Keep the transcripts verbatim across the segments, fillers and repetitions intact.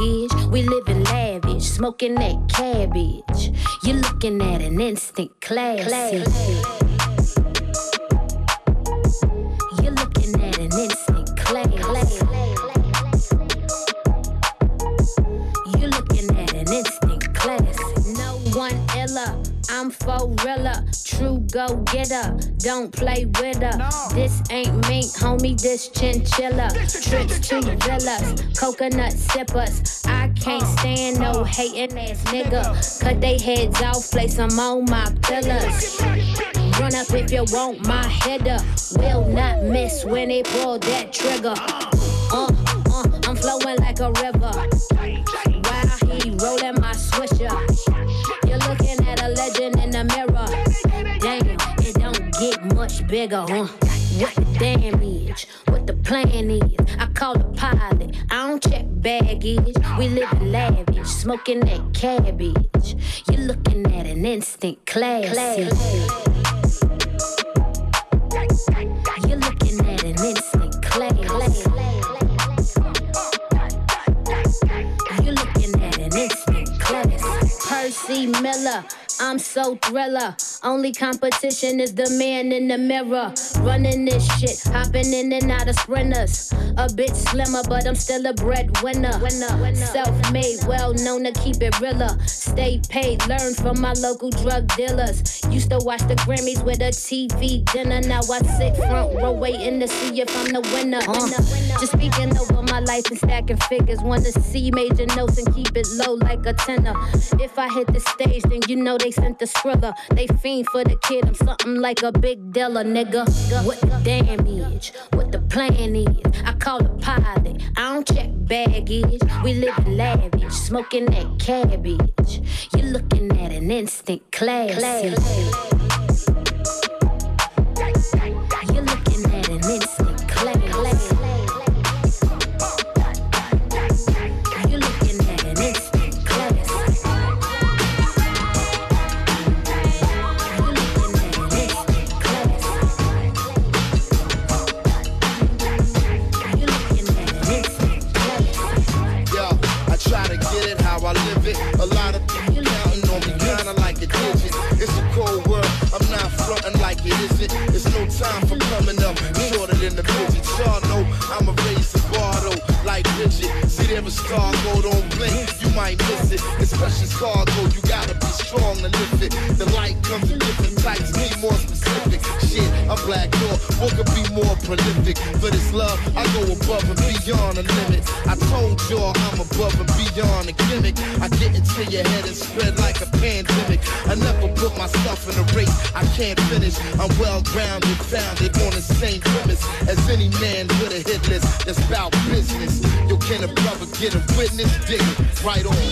baggage. We living lavish, smoking that cabbage. You're looking at an instant classic. You're looking at an instant classic. You're looking at an instant classic. No one illa, I'm for realer. True go-getter, don't play with her. No. This ain't mink, homie, this chinchilla. Trips to villas, coconut sippers. I can't stand no hating ass nigga. Cut they heads off, place them on my pillars. Run up if you want my header. Will not miss when they pull that trigger. Uh, uh, I'm flowing like a river. While he rolling my swisher. You're looking at a legend in the mirror. Damn, it don't get much bigger, huh? What the damage, what the plan is. I call the pilot, I don't check baggage. We live lavish, smoking that cabbage. You're looking at an instant classic. You're looking at an instant classic. You're looking at an instant classic. Percy Miller, I'm so thriller. Only competition is the man in the mirror. Running this shit, hopping in and out of sprinters. A bit slimmer, but I'm still a breadwinner. Self-made, well known to keep it realer. Stay paid, learn from my local drug dealers. Used to watch the Grammys with a T V dinner. Now I sit front row waiting to see if I'm the winner. Uh, just speaking over my life and stacking figures. Wanna see major notes and keep it low like a tenor. If I hit the stage, then you know they sent the skriller. They fiend for the kid, I'm something like a big dealer, nigga. What the damage, what the plan is. I call the pilot, I don't check baggage. We live lavish, smoking that cabbage. You're looking at an instant classic. You're looking at an instant classic. You're looking at an instant classic. I live it. A lot of people counting on me, kinda like a digit. It's a cold world, I'm not frontin' like it isn't. It's no time for coming up shorter than the midget. Y'all know I'ma raise the bar though, like Bridget. See them as cargo, don't blink, you might miss it. Especially cargo, you gotta be strong to lift it. The light comes in different types, be more specific. Shit, I'm Black Dog, what could be more prolific? For this love, I go above and beyond the limit. I told y'all I'm above and beyond the gimmick. I get into your head and spread like a pandemic. I never put myself in a race I can't finish. I'm well grounded, founded on the same premise as any man with a hit list that's about business. Yo, can a brother get a witness? Dig it right on.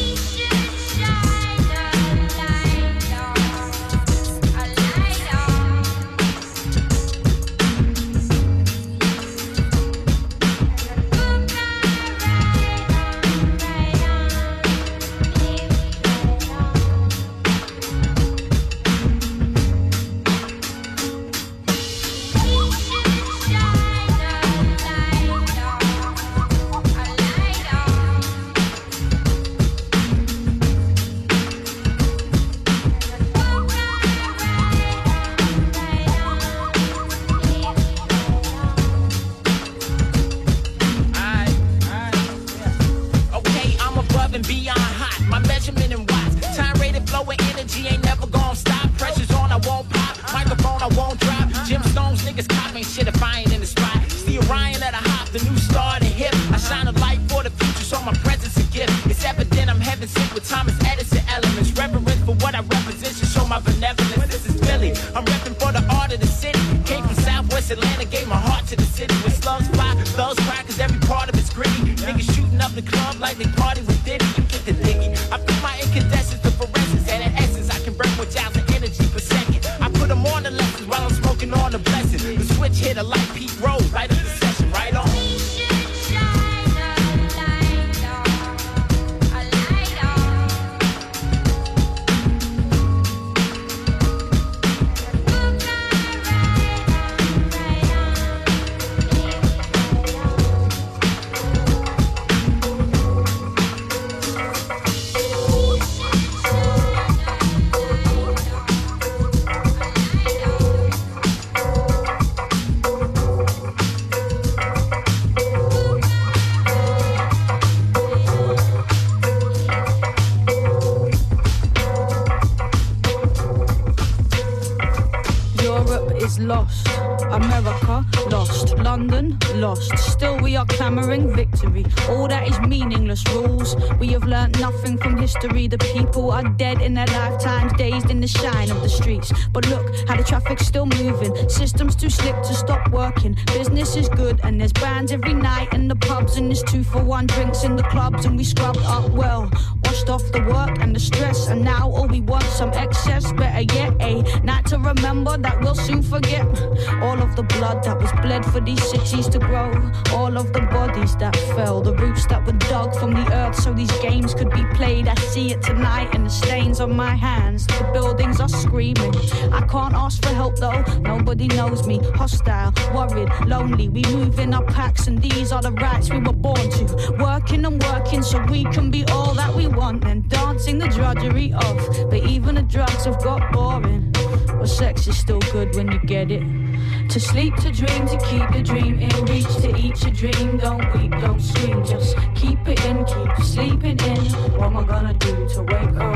lost. America, lost. London, lost. Still we are clamouring victory. All that is meaningless rules. We have learnt nothing from history. The people are dead in their lifetimes, dazed in the shine of the streets. But look how the traffic's still moving. Systems too slick to stop working. Business is good and there's bands every night in the pubs, and there's two for one drinks in the clubs, and we scrubbed up well. Washed off the work and the stress, and now all we want some excess. Better yet, a night to remember that we'll soon forget. All of the blood that was bled for these cities to grow, all of the bodies that fell, the roots that were dug from the earth so these games could be played. I see it tonight in the stains on my hands. The buildings are screaming. I can't ask for help though, nobody knows me. Hostile, worried, lonely. We move in our packs and these are the rights we were born to. Working and working so we can be all that we want, and dancing the drudgery off. But even the drugs have got boring. But sex is still good when you get it. To sleep, to dream, to keep the dream in reach. To eat your dream, don't weep, don't scream. Just keep it in, keep sleeping in. What am I gonna do to wake up?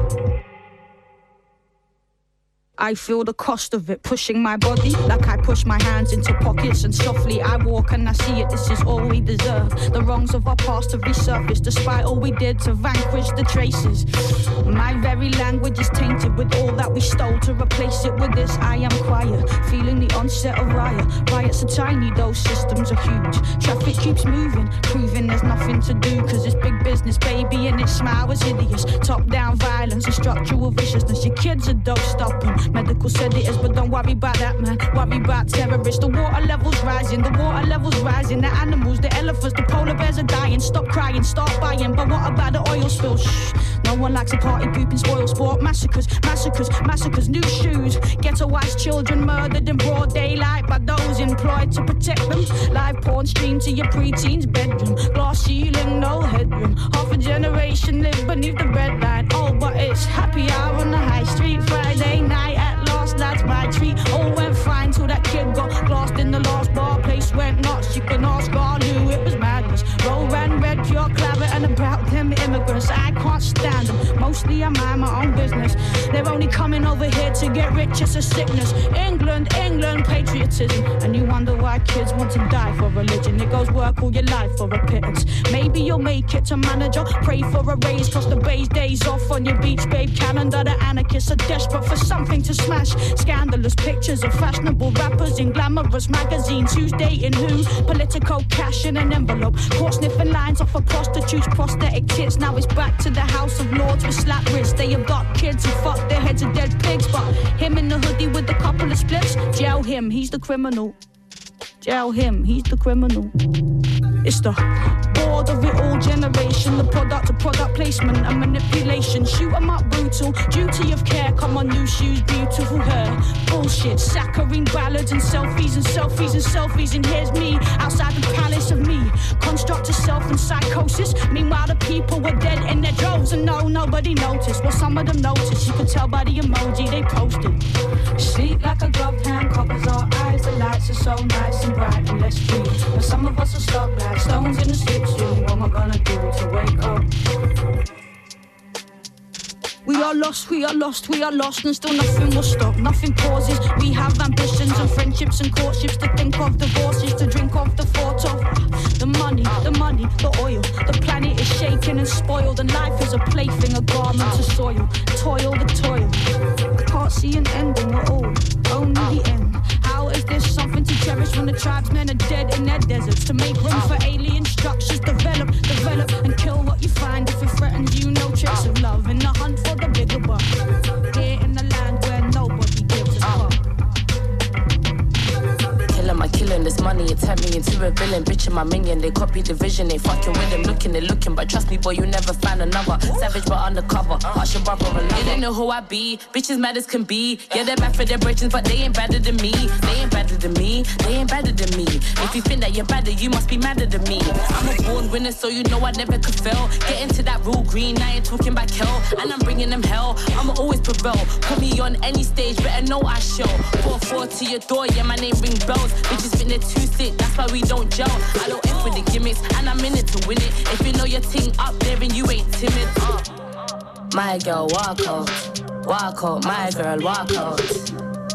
I feel the cost of it, pushing my body like I push my hands into pockets, and softly I walk and I see it, this is all we deserve. The wrongs of our past have resurfaced despite all we did to vanquish the traces. My very language is tainted with all that we stole. To replace it with this, I am quiet, feeling the onset of riot. Riots are tiny, those systems are huge. Traffic keeps moving, proving there's nothing to do, cause it's big business, baby, and its smile is hideous. Top-down violence and structural viciousness. Your kids are dose stopping. Medical sedatives, but don't worry about that, man. Worry about terrorists. The water level's rising, the water level's rising. The animals, the elephants, the polar bears are dying. Stop crying, start buying. But what about the oil spill? Shh. No one likes a party pooping spoil sport. Massacres, massacres, massacres. New shoes. Ghettoized children murdered in broad daylight by those employed to protect them. Live porn streamed to your preteen's bedroom. Glass ceiling, no headroom. Half a generation live beneath the red line. Oh, but it's happy hour on the high street. Friday night. At last, that's my treat. All went fine till that kid got lost in the last bar. Place went nuts. You can ask all who it was madness. Roll ran red, pure claret, and about them immigrants. I can't stand them. Mostly I mind my own business. They're only coming over here to get rich. It's a sickness. England, England, patriotism. And you wonder why kids want to die for religion. It goes work all your life for a pittance. Maybe you'll make it to manager. Pray for a raise, cause the bay's days off on your beach, babe. Calendar, the anarchists are desperate for something to smash. Scandalous pictures of fashionable rappers in glamorous magazines. Who's dating who? Political cash in an envelope. Caught sniffing lines off of prostitutes, prosthetic tits. Now it's back to the House of Lords with slap wrists. They have got kids who fuck their heads of dead pigs. But him in the hoodie with a couple of splits, jail him, he's the criminal. Jail him, he's the criminal. It's the bored of it all generation, the product of product placement and manipulation. Shoot 'em up brutal, duty of care, come on new shoes, beautiful hair. Bullshit, saccharine ballads and selfies and selfies and selfies. And here's me, outside the palace of me. Construct self and psychosis. Meanwhile the people were dead in their droves, and no, nobody noticed. Well, some of them noticed, you could tell by the emoji they posted. Sleep like a gloved hand covers our eyes. The lights are so nice and bright and let's dream. But some of us are stuck like stones in the slipstream. What am I gonna do to wake up? We are lost, we are lost, we are lost, and still nothing will stop, nothing pauses. We have ambitions and friendships and courtships to think of, divorces to drink of, the thought of. The money, the money, the oil. The planet is shaken and spoiled, and life is a plaything, a garment to soil. Toil, the toil. I can't see an ending at all, only the end. How is this something to cherish when the tribesmen are dead in their deserts? To make room for alien structures, develop, develop, and kill what you find if it threatens you. No trace of love in the hunt for the bigger buck. Here in the land where nobody gives a fuck. Killing my killing, this money, it turned me into a villain. Bitching my minion, they copy the vision. They fucking with them, looking, they looking. But trust me, boy, you never find another. Savage but undercover, harsh your brother and lover. You don't know who I be, bitches mad as can be. Yeah, they're bad for their bridges, but they ain't better than me. They ain't better than me, they ain't better than me. If you think that you're better, you must be madder than me. I'm a born winner, so you know I never could fail. Get into that real green, I ain't talking about hell. And I'm bringing them hell, I'ma always prevail. Put me on any stage, better know I show. four four to your door, yeah, my name ring bells. Bitches think they're too sick, that's why we don't gel. I don't F with the gimmicks, and I'm in it to win it. If you know your ting up there and you ain't timid, uh. My girl, walk out, walk out, my girl, walk out.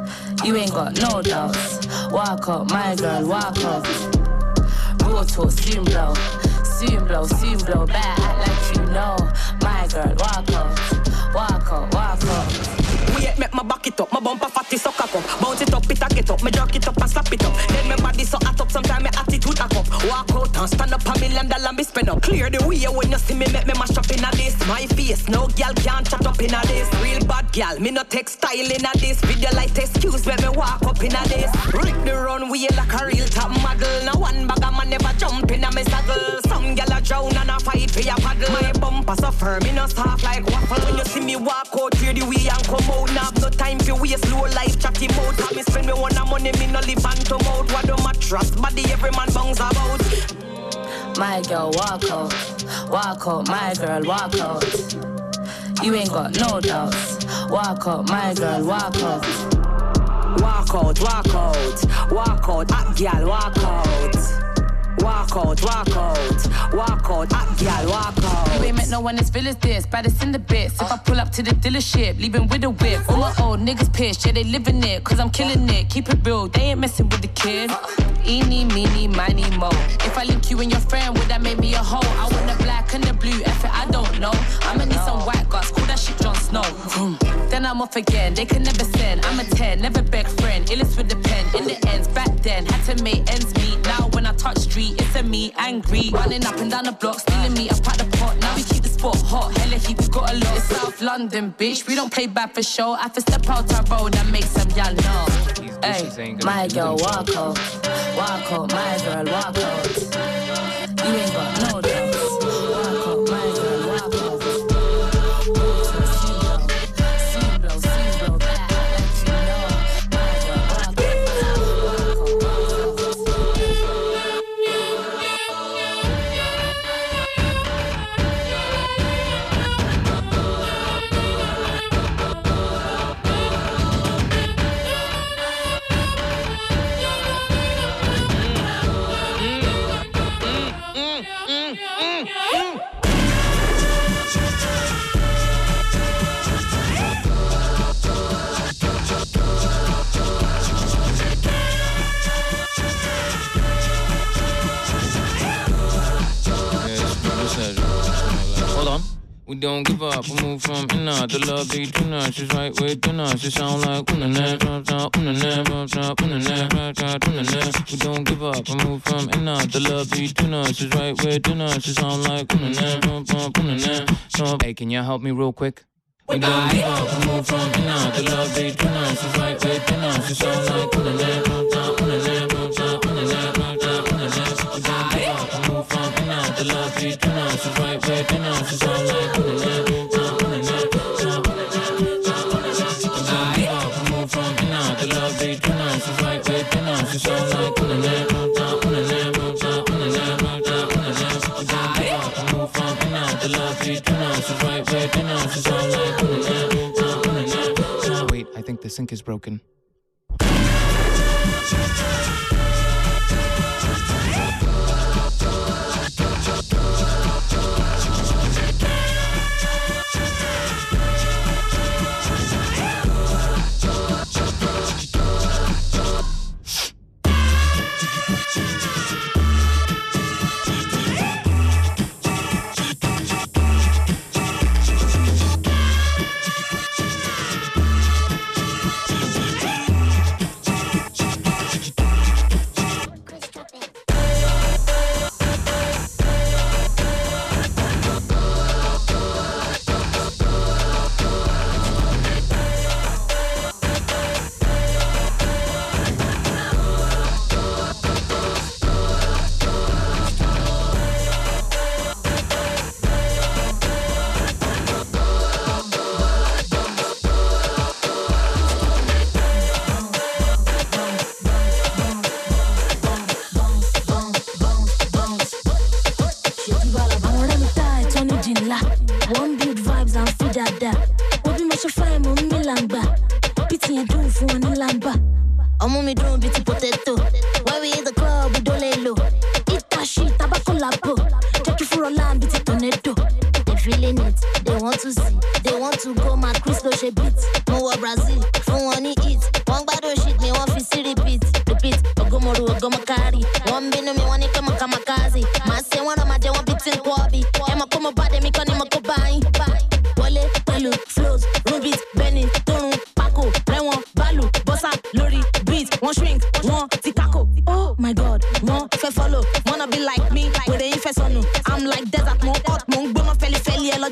You ain't got no doubts. Walk out, my girl, walk out. Raw talk, soon blow. Soon blow, soon blow. Better act like you know. My girl, walk out. Walk out, walk out. We ain't make my back it up, my bumper fatty so cock up. Bounce it up, it a get up, me jerk it up and slap it up. Then my body so hot up, sometimes my attitude a up. Walk out and stand up a million dollar me spend up. Clear the way when you see me make me mash up in a this. My face, no girl can't chat up in a this. Real bad girl, me no take style in a this. Video like excuse when me walk up in a this. Rick the runway like a real top model. No one bag a man never jump in a me saddle. Some girl a drown and a fight for your paddle. My bumper so firm, me no soft like waffle. When you see me walk out, clear the way and come out. Now have no time for waste, low life chatty mode. How me spend me one money, me no live hand to mouth. What do my trust, body every man bounce about. My girl, walk out, walk out, my girl, walk out. You ain't got no doubts. Walk out, my girl, walk out. Walk out, walk out, walk out, hot girl, walk out. Walk out, walk out, walk out, hot girl, walk out. You ain't met no one as real as this, baddest in the bits. If I pull up to the dealership, leaving with a whip. All my old niggas pissed, yeah they living it, cause I'm killing it. Keep it real, they ain't messing with the kid. Eeny, meeny, miny, mo. If I link you and your friend, would that make me a hoe? I want the black and the blue, F it, I don't know. I'ma need some white guys, call that shit Jon Snow. Then I'm off again, they can never send. I'm a ten, never beg friend, illest with the pen. In the ends, back then, had to make ends meet. Now when I touch street, it's a me, angry. Running up and down the block, stealing me, I pack the pot. Now we keep the spot hot, hella heat, we got a lot. It's South London, bitch, we don't play bad for show. I have to step out our road and make some y'all know. Hey, my girl, walk out. Walk out, my girl, walk out. You ain't got no doubts. Walk out, my girl, walk out. See blow, see blow, back, let you know. My girl, walk out. Walk out, walk out. We don't give up, we move from inner. The love between us is right within us. It sound like una na, una na, una na. We don't give up, we move from inner. The love between us is right within us. It sound like una na, una na. Hey, can you help me real quick? We don't give up, we move from inner. The love between us is right within us. It sound like una na, una na, una na. We don't give up, we move from inner. The love between us is right within us. It sound like una na, una na, we move from inner. The love between us is right within us. It sound like una na, una na, una na. We don't give up, we move from inner. The love between us is right within us. It sound like una na, una na. Wait, I think the sink is broken. to see. They want to go my Chris Loche beat. More Brazil, for one eat. One bad shit.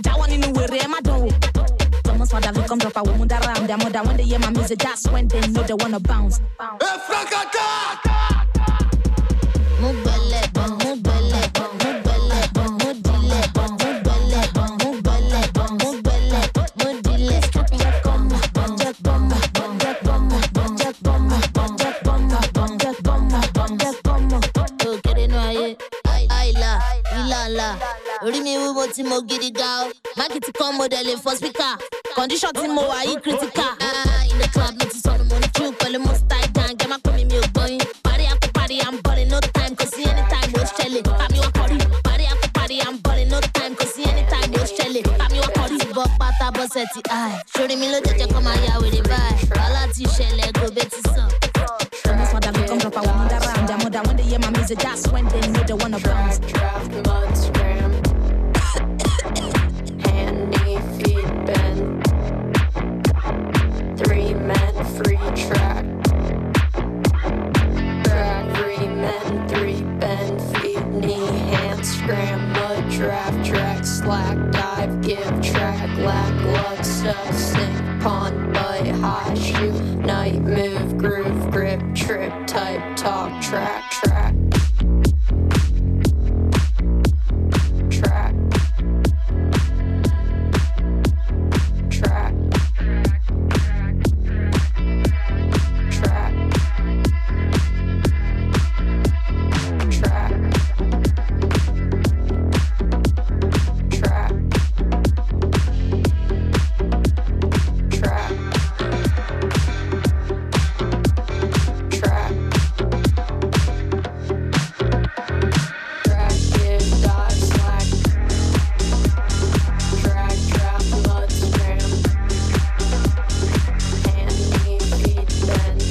Jawan in the way, my door. Thomas Mother will come drop a woman around their mother when they hear my music. That's when they know they wanna bounce. Mubele, mubele, mubele, mudile, mubele, mubele, mubele, mudile. Jack bomba, jack bomba, jack bomba, jack bomba, jack bomba, jack bomba, jack bomba. Oh, get it right. Ayla, ilala. Rí mi wúwo tí mo gidi ga o. Mákìtì kan mo dẹ̀ lè fọ́ speaker. Condition tí mo wà yìí critical. Ah, in the club, mo ti sọnù mo ní queue pẹ̀lú mo style gang. Gẹ́ má pè mí mi ò gbọ́yìn. Party after party, I'm balling, no time. Cause see anytime mo ṣẹlẹ̀. Àmì wá kọ́rí. Party after party, I'm balling, no time. Cause see anytime mo ṣẹlẹ̀. Àmì wá kọ́rí. Bọ́ pátá bọ́ sẹ́tì áì. Ṣorí mi ló jẹjẹ kọ́ máa ya wèrè báyìí. Wàhálà ti ṣẹlẹ̀ gòbé ti sàn. Thomas Mother will come drop a woman around their mother when they hear my music. That's when they know they wanna bounce. Draft, mud, scram. Hand, knee, feet, bend. Three men, free track. Track, three men, three bend, feet, knee, hand, scram, mud, draft, track, slack, dive, give, track, lack, lug, stuff, sink, pond, bite, high, shoot, night, move, groove, grip, trip, type, talk, track, track. Track. Track. Track. Track. Track. Track. Track. Track, give, dive, slack. Drag, draft, mud, scram. Hand, knee, feet, bend.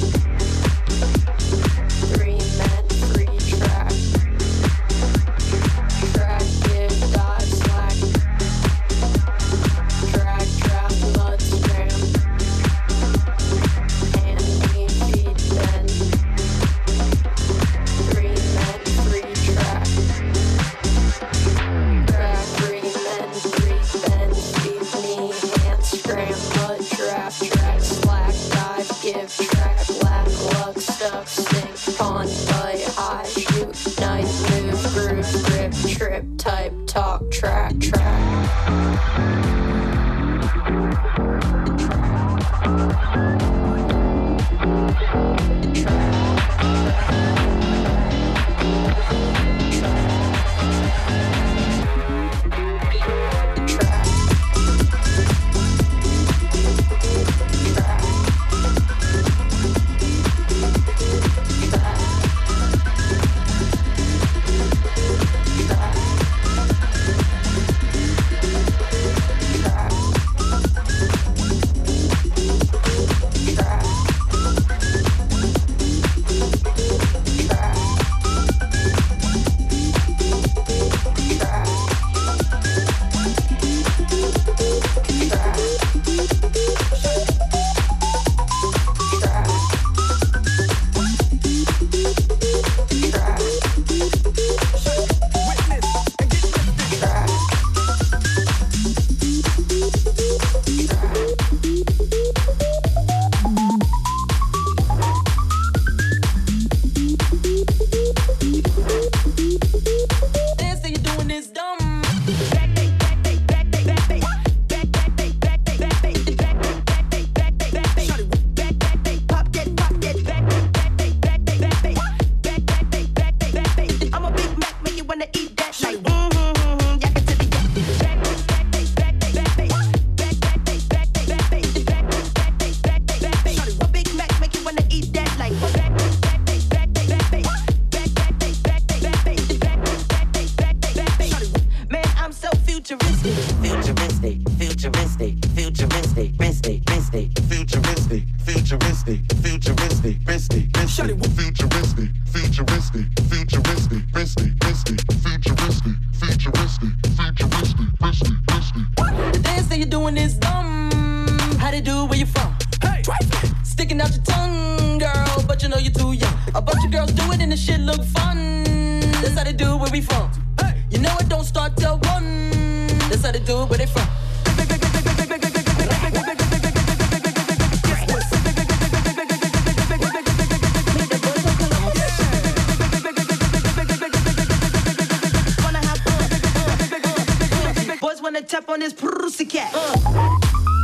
Three men, free track. Drag, give, dive, slack. Drag, draft, mud, scram. Hand, knee, feet, bend. Three men, free track. Drag, three men, three bend, feet, knee, hand, scram, mud, draft, track, slack, dive, give, track, lack, lug, stuck, sink, pond, bite, high, shoot, night, move, groove, grip, trip, type, talk, track, track. know the dude where they from. Boys wanna tap on this pussy cat. Uh.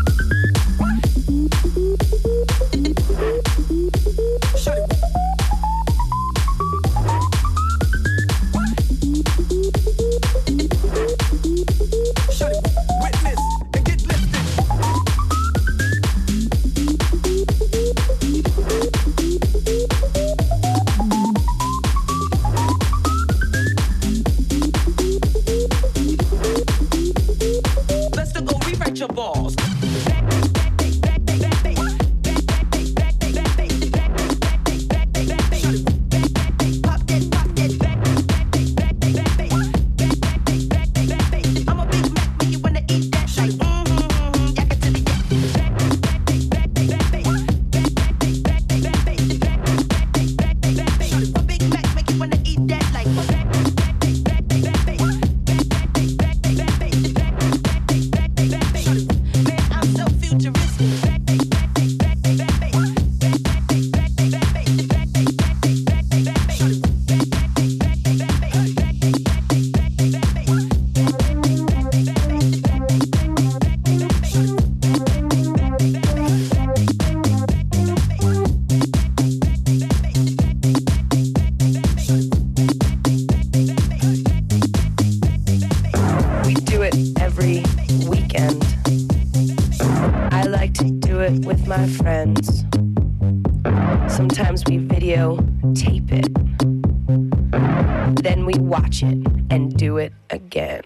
Sometimes we videotape it, then we watch it and do it again.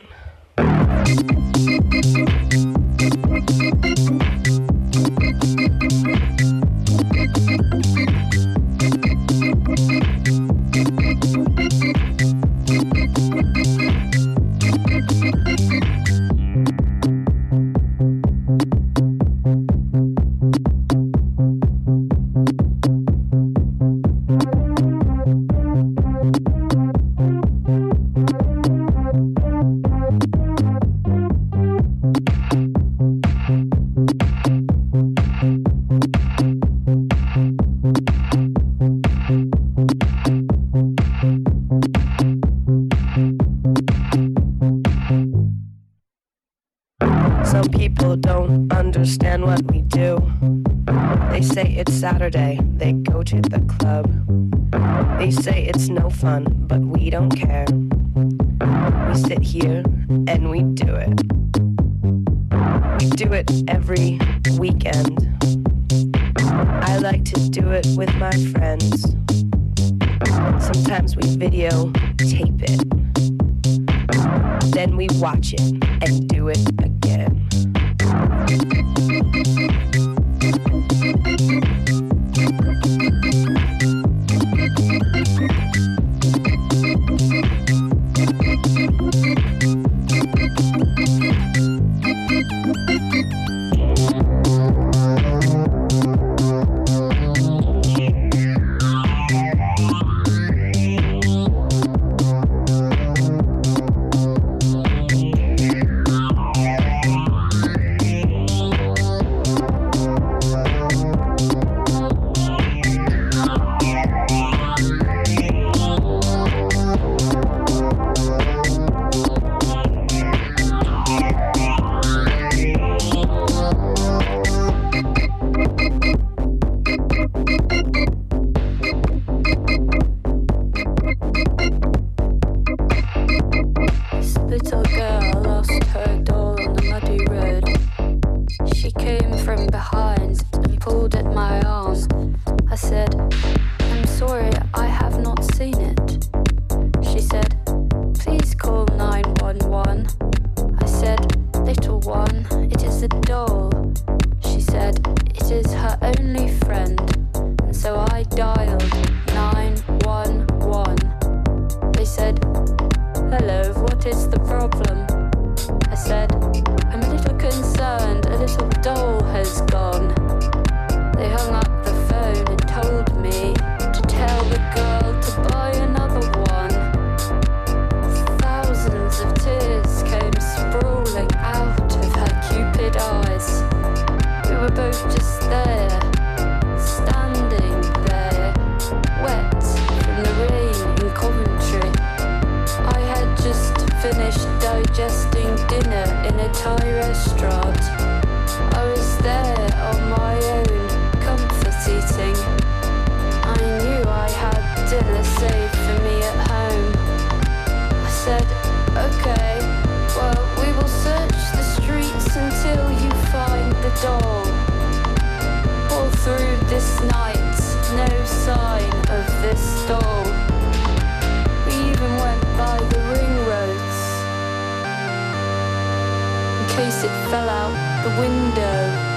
Some people don't understand what we do. They say it's Saturday, they go to the club. They say it's no fun, but we don't care. We sit here and we do it. We do it every weekend. I like to do it with my friends. Sometimes we videotape it, then we watch it and do it again. They hung Thai restaurant. I was there on my own, comfort eating. I knew I had dinner saved for me at home. I said, okay, well, we will search the streets until you find the doll. All through this night, no sign of this doll. We even went by the ring roads in case it fell out the window.